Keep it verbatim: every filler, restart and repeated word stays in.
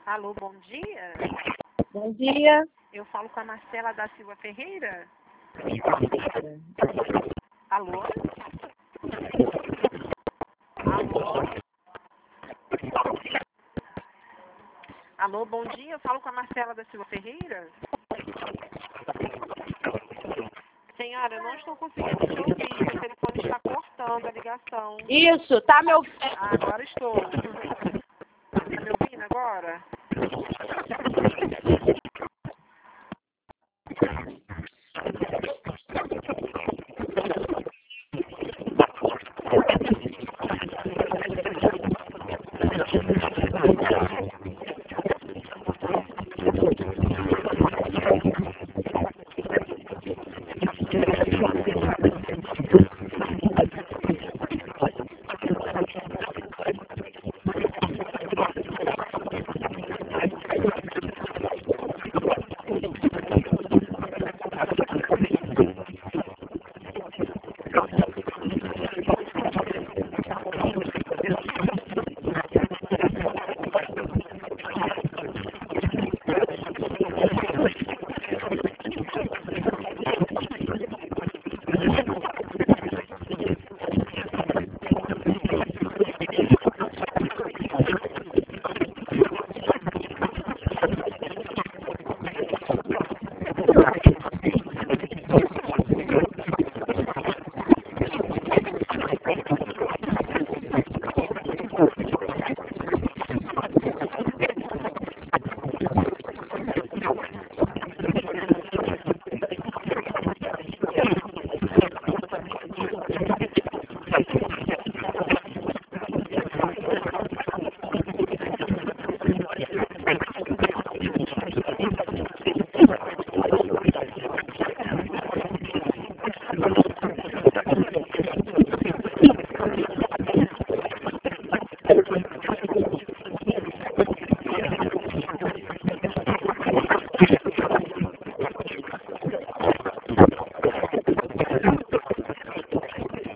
Alô, bom dia. Bom dia. Eu falo com a Marcela da Silva Ferreira. Alô? Alô? Alô, bom dia. Eu falo com a Marcela da Silva Ferreira. Senhora, eu não estou conseguindo te ouvir. Seu telefone está cortando a ligação. Isso, tá me ouvindo? Ah, agora estou. Está me ouvindo agora?